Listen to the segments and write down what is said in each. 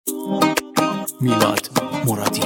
میلاد مرادی.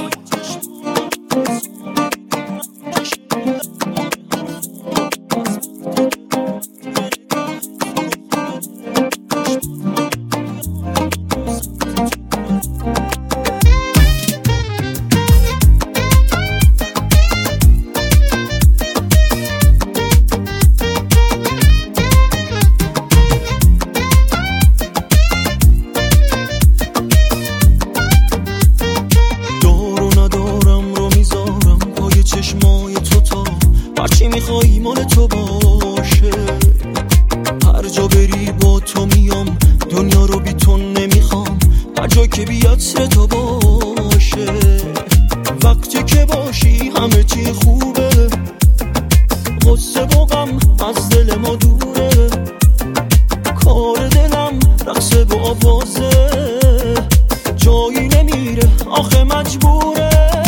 چشمای تو تا هرچی میخوایی مال تو باشه، هر جا بری با تو میام، دنیا رو بی تو نمیخوام، هر جا که بیاد سر تو باشه. وقتی که باشی همه چی خوبه، غصه و غم از دل ما دوره، کار دلم رقصه و آوازه، جایی نمیره آخه مجبوره.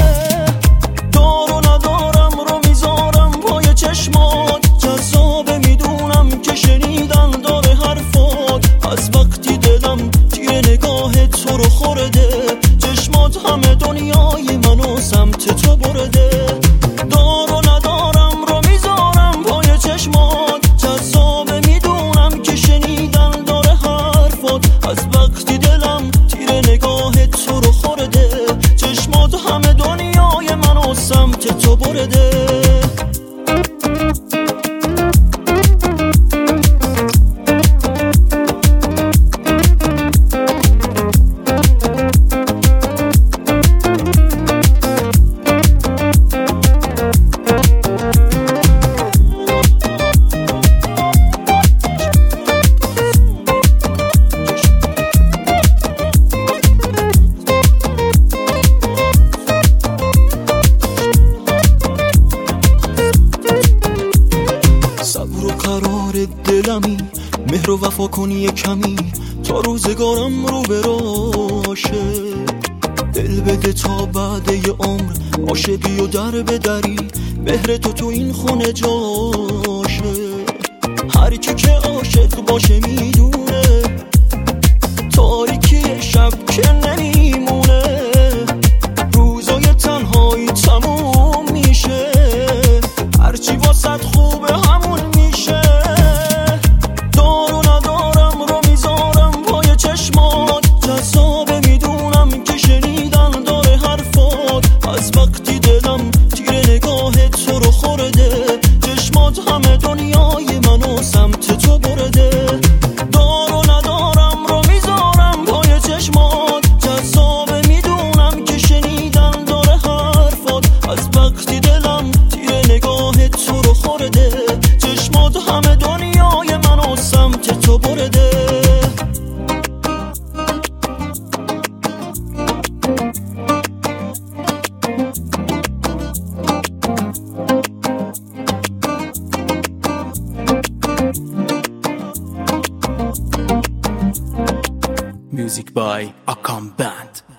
جذابه میدونم که شنیدن داره حرفات، از وقتی دلم تیر نگاه تو رو خورده، چشمات همه دنیای منو سمت تو برده. دار و ندارم رو میذارم پای چشمات، جذابه میدونم که شنیدن داره حرفات، از وقتی دلم تیر نگاه تو رو خورده، چشمات همه دنیای منو سمت تو برده. قرار دلمی مهر و وفا کنی کمی تا روزگارم رو براشه، دل بده تا بعد یه عمر عاشقی و در بدری، مهر تو این خونه جاشه. هر کی که عاشق باشه میدونه تاریکی شب که نمیمونه، روزای تنهایی تموم میشه، هرچی واسط خوبه همون میشه. دار و ندارم رو میذارم پای چشمات، جذابه میدونم که شنیدن داره حرفات، از وقتی دلم تیر نگاه تو رو خورده، چشمات همه دنیای منو سمت تو برده. دار و ندارم رو میذارم پای چشمات، جذابه میدونم که شنیدن داره حرفات، از وقتی دلم تیر نگاه تو رو خورده، چشمات همه دنیای منو سمت تو برده. Music by Akam Band.